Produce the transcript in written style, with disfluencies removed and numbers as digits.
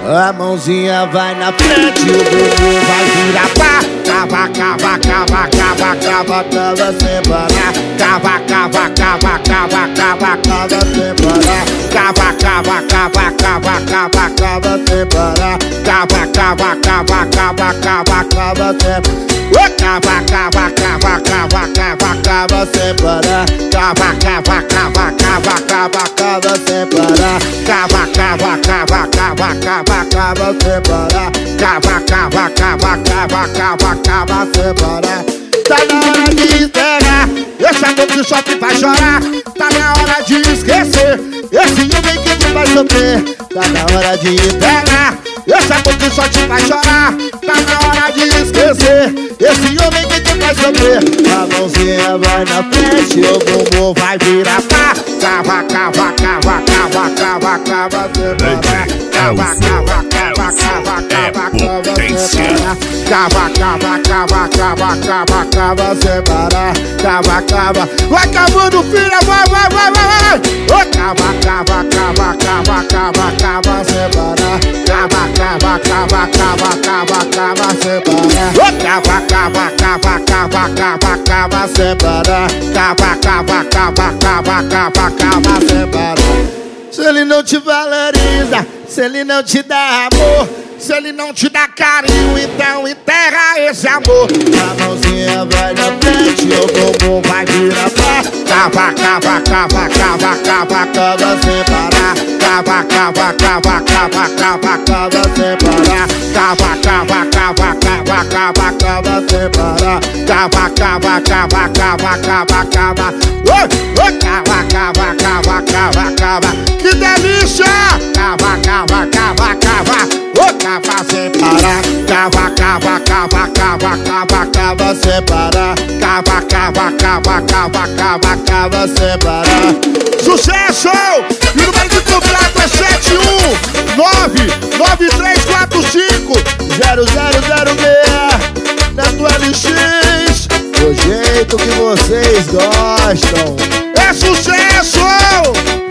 A mãozinha vai na frente, o bumbum vai virar pá. Cava, cava, cava, cava, cava, cava sem parar. Cava, cava, cava, cava, cava, cava sem parar. Cava, cava, cava, cava, cava, cava sem parar. Cava, cava, cava, cava, cava, cava sem parar. Cava, cava, cava, cava, cava, cava sem parar. Cava, cava, cava, cava, cava, cava sem parar. Cava, cava, cava, cava, cava, cava sem parar. Cava, cava, cava, cava, cava, cava sem parar. Tá na hora de enterrar esse amor que só te faz chorar. Tá na hora de esquecer esse homem que te faz sofrer. Tá na hora de enterrar esse amor que só te faz chorar. Tá na hora de esquecer esse homem que te faz sofrer. A mãozinha vai na frente, o bumbum vai virar pá. Cava, cava, cava, cava, cava, cava, separar. Cava, cava, cava, cava, cava, cava, separar. Cava, cava, cava, cava, cava, cava, separar. Cava, cava, vai cavando, filha, vai, vai, vai, vai, vai. Ô, cava, cava, cava, cava, cava, cava, separar. Cava, cava, cava, cava, cava, cava, separar. Ô, cava, cava, cava, cava, cava, cava, separar. Cava, cava, cava, cava, cava, cava, separar. Se ele não te valoriza, se ele não te dá amor, se ele não te dá carinho, então enterra esse amor. A mãozinha vai na frente, o bumbum vai virar pá. Cava, cava, cava, cava, cava, cava sem parar. Cava, cava, cava, cava, cava, cava sem parar. Cava, cava, cava, cava, cava, cava sem parar. Cava, cava, cava, cava, cava, cava. Cava, cava, cava, cava, cava. Que delícia! Cava, cava, cava, cava. Cava sem parar. Cava, cava, cava, cava, cava, cava sem parar. Cava, cava, cava, cava, cava, cava sem parar. Sucesso! E o número de contrato é 71993450006. Neto LX, do jeito que vocês gostam. É sucesso!